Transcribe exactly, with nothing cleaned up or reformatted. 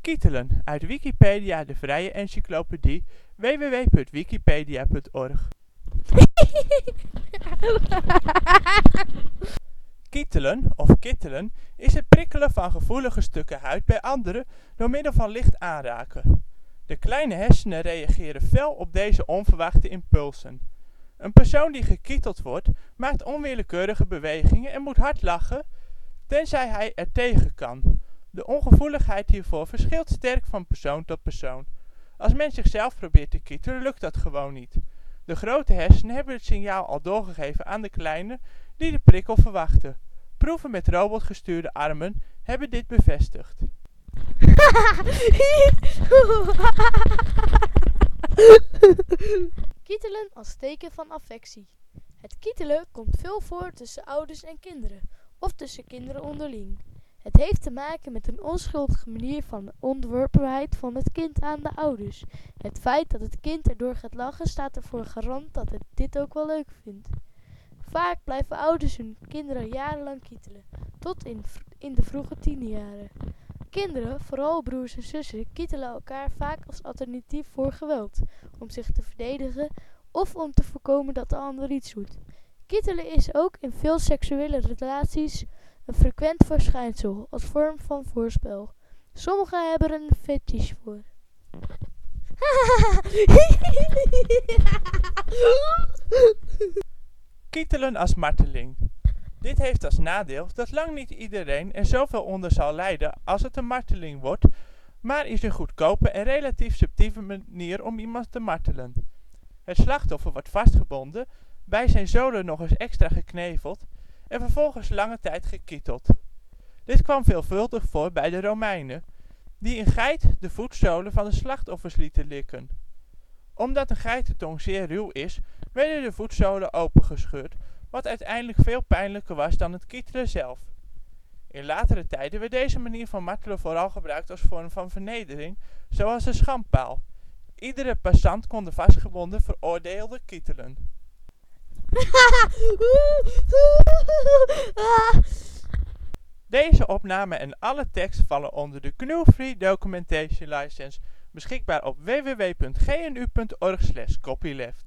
Kietelen, uit Wikipedia, de vrije encyclopedie. w w w punt wikipedia punt org. Kietelen of kittelen is het prikkelen van gevoelige stukken huid bij anderen door middel van licht aanraken. De kleine hersenen reageren fel op deze onverwachte impulsen. Een persoon die gekieteld wordt maakt onwillekeurige bewegingen en moet hard lachen, tenzij hij er tegen kan. De ongevoeligheid hiervoor verschilt sterk van persoon tot persoon. Als men zichzelf probeert te kietelen lukt dat gewoon niet. De grote hersenen hebben het signaal al doorgegeven aan de kleine die de prikkel verwachten. Proeven met robotgestuurde armen hebben dit bevestigd. Kietelen als teken van affectie. Het kietelen komt veel voor tussen ouders en kinderen, of tussen kinderen onderling. Het heeft te maken met een onschuldige manier van onderworpenheid van het kind aan de ouders. Het feit dat het kind erdoor gaat lachen staat ervoor garant dat het dit ook wel leuk vindt. Vaak blijven ouders hun kinderen jarenlang kietelen, tot in, in de vroege tienerjaren. Kinderen, vooral broers en zussen, kietelen elkaar vaak als alternatief voor geweld, om zich te verdedigen of om te voorkomen dat de ander iets doet. Kietelen is ook in veel seksuele relaties een frequent verschijnsel als vorm van voorspel. Sommigen hebben er een fetish voor. Kietelen als marteling. Dit heeft als nadeel dat lang niet iedereen er zoveel onder zal lijden als het een marteling wordt, maar is een goedkope en relatief subtiele manier om iemand te martelen. Het slachtoffer wordt vastgebonden, bij zijn zolen nog eens extra gekneveld en vervolgens lange tijd gekieteld. Dit kwam veelvuldig voor bij de Romeinen, die een geit de voetzolen van de slachtoffers lieten likken. Omdat een geitentong zeer ruw is, werden de voetzolen opengescheurd, wat uiteindelijk veel pijnlijker was dan het kietelen zelf. In latere tijden werd deze manier van martelen vooral gebruikt als vorm van vernedering, zoals de schandpaal. Iedere passant kon de vastgebonden veroordeelde kietelen. Deze opname en alle tekst vallen onder de G N U Free Documentation License, beschikbaar op w w w punt g n u punt org slash copyleft.